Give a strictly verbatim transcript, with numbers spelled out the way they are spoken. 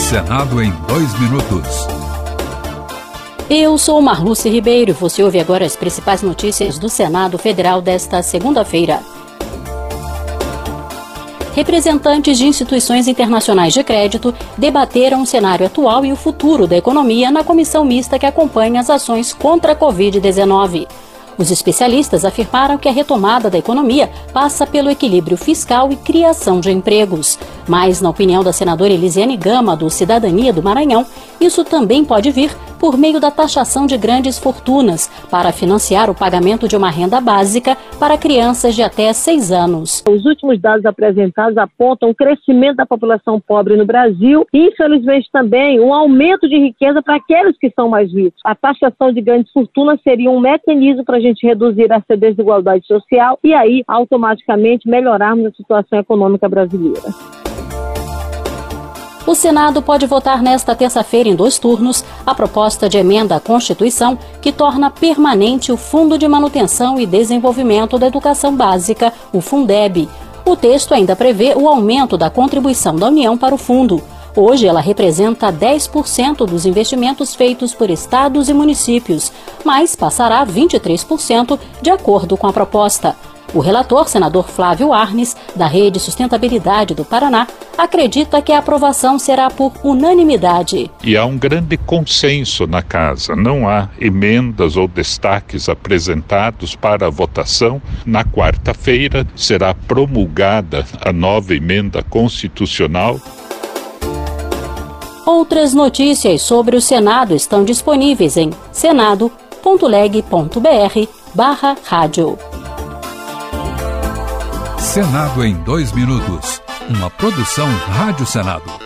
Senado em dois minutos. Eu sou Marluce Ribeiro e você ouve agora as principais notícias do Senado Federal desta segunda-feira. Representantes de instituições internacionais de crédito debateram o cenário atual e o futuro da economia na comissão mista que acompanha as ações contra a covid dezenove. Os especialistas afirmaram que a retomada da economia passa pelo equilíbrio fiscal e criação de empregos. Mas, na opinião da senadora Elisiane Gama, do Cidadania do Maranhão, isso também pode vir por meio da taxação de grandes fortunas para financiar o pagamento de uma renda básica para crianças de até seis anos. Os últimos dados apresentados apontam o crescimento da população pobre no Brasil e, infelizmente, também um aumento de riqueza para aqueles que são mais ricos. A taxação de grandes fortunas seria um mecanismo para a gente reduzir essa desigualdade social e aí, automaticamente, melhorarmos a situação econômica brasileira. O Senado pode votar nesta terça-feira, em dois turnos, a proposta de emenda à Constituição que torna permanente o Fundo de Manutenção e Desenvolvimento da Educação Básica, o Fundeb. O texto ainda prevê o aumento da contribuição da União para o fundo. Hoje, ela representa dez por cento dos investimentos feitos por estados e municípios, mas passará a vinte e três por cento de acordo com a proposta. O relator, senador Flávio Arnes, da Rede Sustentabilidade do Paraná, acredita que a aprovação será por unanimidade. E há um grande consenso na casa. Não há emendas ou destaques apresentados para a votação. Na quarta-feira será promulgada a nova emenda constitucional. Outras notícias sobre o Senado estão disponíveis em senado ponto leg ponto br barra rádio. Senado em dois minutos. Uma produção Rádio Senado.